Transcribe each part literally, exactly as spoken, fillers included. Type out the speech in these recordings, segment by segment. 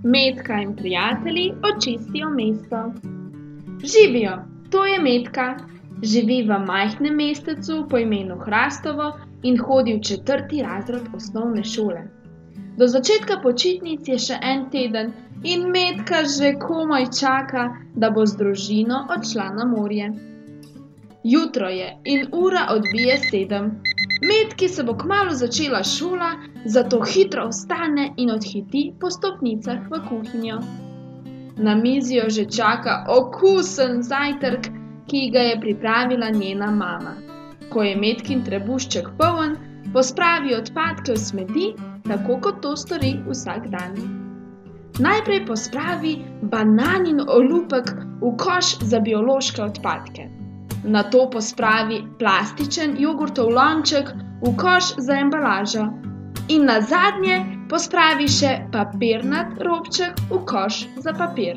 Metka in prijatelji očistijo mesto. Živijo, to je Metka. Živi v majhnem mestecu po imenu Hrastovo in hodi v četrti razred osnovne šole. Do začetka počitnic je še en teden in Metka že komaj čaka, da bo z družino odšla na morje. Jutro je in ura odbije sedem. Metki se bo kmalu začela šola, zato hitro vstane in odhiti po stopnicah v kuhinjo. Na mizi jo že čaka okusen zajtrk, ki ga je pripravila njena mama. Ko je Metkin trebušček poln, pospravi odpadke v smeti, tako kot to stori vsak dan. Najprej pospravi bananin olupek v koš za biološke odpadke. Nato pospravi plastičen jogurtov lonček v koš za embalažo in nazadnje pospravi še papirnat robček v koš za papir.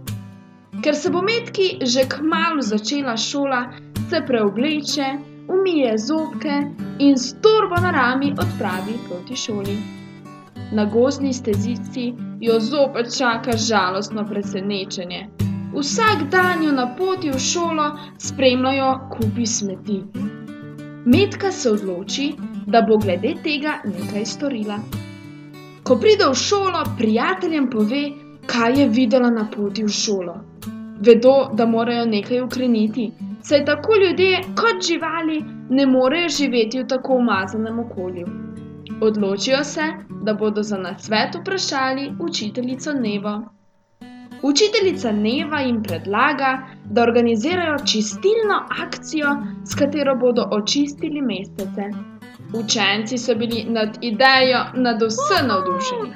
Ker se bo Metki že kmalu začela šola, se preobleče, umije zobke in s torbo na rami odpravi proti šoli. Na gozdni stezici jo zopet čaka žalostno presenečenje. Vsak dan jo na poti v šolo spremljajo kupi smeti. Metka se odloči, da bo glede tega nekaj storila. Ko pride v šolo, prijateljem pove, kaj je videla na poti v šolo. Vedo, da morajo nekaj ukreniti, saj tako ljudje kot živali ne morejo živeti v tako umazanem okolju. Odločijo se, da bodo za nasvet vprašali učiteljico Nevo. Učiteljica Neva jim predlaga, da organizirajo čistilno akcijo, s katero bodo očistili mestece. Učenci so bili nad idejo nadvse navdušeni.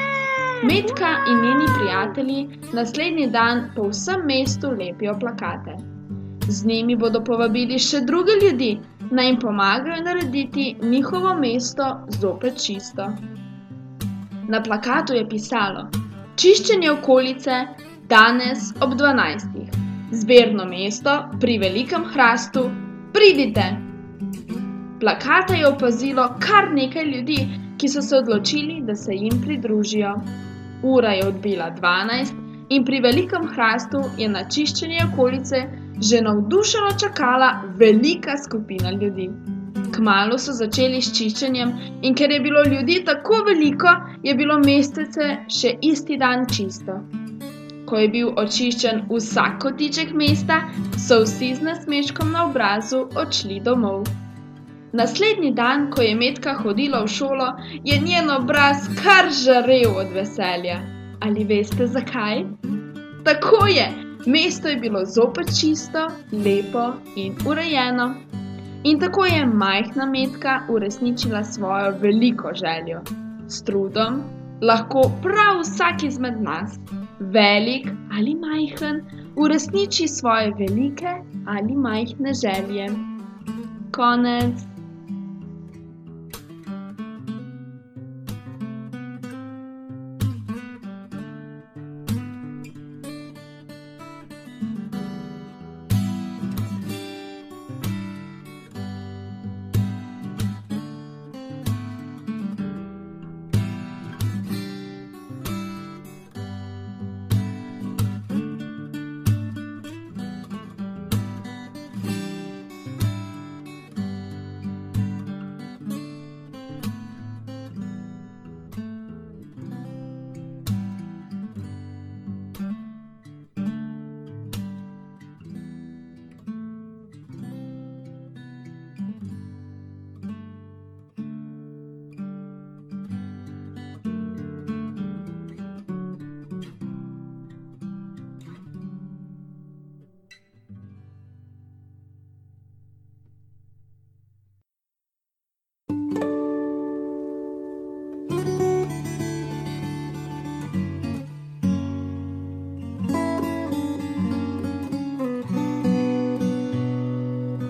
Metka in njeni prijatelji naslednji dan po vsem mestu lepijo plakate. Z njimi bodo povabili še druge ljudi, naj jim pomagajo narediti njihovo mesto zopet čisto. Na plakatu je pisalo: Čiščenje okolice danes ob dvanajstih. Zbirno mesto pri Velikem Hrastu, pridite! Plakata je opazilo kar nekaj ljudi, ki so se odločili, da se jim pridružijo. Ura je odbila dvanajst in pri Velikem Hrastu je na čiščenje okolice že navdušeno čakala velika skupina ljudi. Kmalu so začeli s čiščenjem in ker je bilo ljudi tako veliko, je bilo mestece še isti dan čisto. Ko je bil očiščen vsak kotiček mesta, so vsi z nasmeškom na obrazu odšli domov. Naslednji dan, ko je Metka hodila v šolo, je njen obraz kar žarel od veselja. Ali veste zakaj? Tako je! Mesto je bilo zopet čisto, lepo in urejeno. In tako je majhna Metka uresničila svojo veliko željo. S trudom lahko prav vsak izmed nas, velik ali majhen, uresniči svoje velike ali majhne želje. Konec.